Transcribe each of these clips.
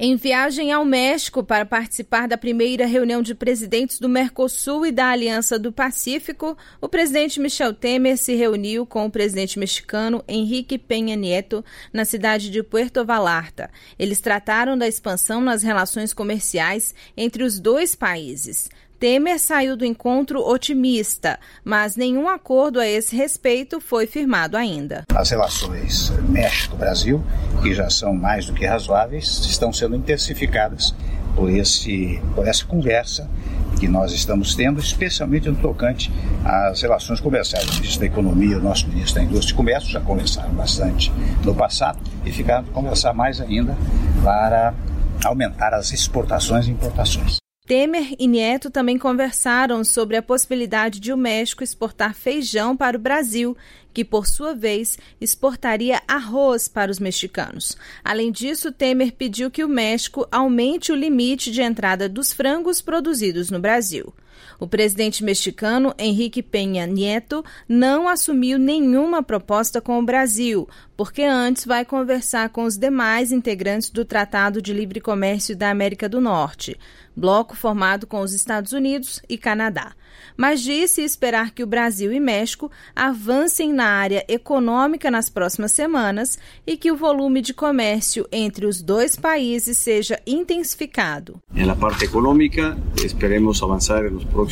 Em viagem ao México para participar da primeira reunião de presidentes do Mercosul e da Aliança do Pacífico, o presidente Michel Temer se reuniu com o presidente mexicano Enrique Peña Nieto na cidade de Puerto Vallarta. Eles trataram da expansão nas relações comerciais entre os dois países. Temer saiu do encontro otimista, mas nenhum acordo a esse respeito foi firmado ainda. As relações México-Brasil, que já são mais do que razoáveis, estão sendo intensificadas por essa conversa que nós estamos tendo, especialmente no tocante às relações comerciais. O ministro da Economia e o nosso ministro da Indústria e Comércio já conversaram bastante no passado e ficaram de conversar mais ainda para aumentar as exportações e importações. Temer e Nieto também conversaram sobre a possibilidade de o México exportar feijão para o Brasil, que, por sua vez, exportaria arroz para os mexicanos. Além disso, Temer pediu que o México aumente o limite de entrada dos frangos produzidos no Brasil. O presidente mexicano, Enrique Peña Nieto, não assumiu nenhuma proposta com o Brasil, porque antes vai conversar com os demais integrantes do Tratado de Livre Comércio da América do Norte, bloco formado com os Estados Unidos e Canadá. Mas disse esperar que o Brasil e México avancem na área econômica nas próximas semanas e que o volume de comércio entre os dois países seja intensificado. Na parte econômica, esperemos avançar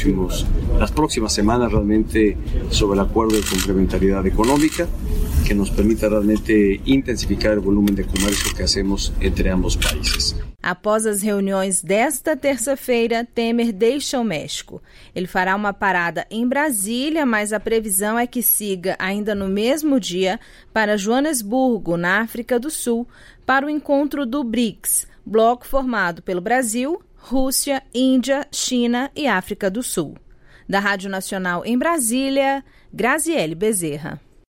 nas próximas semanas realmente sobre o acordo de complementariedade econômica que nos permita realmente intensificar o volume de comércio que hacemos entre ambos países. Após as reuniões desta terça-feira, Temer deixa o México. Ele fará uma parada em Brasília, mas a previsão é que siga ainda no mesmo dia para Joanesburgo, na África do Sul, para o encontro do BRICS, bloco formado pelo Brasil, Rússia, Índia, China e África do Sul. Da Rádio Nacional em Brasília, Graziele Bezerra.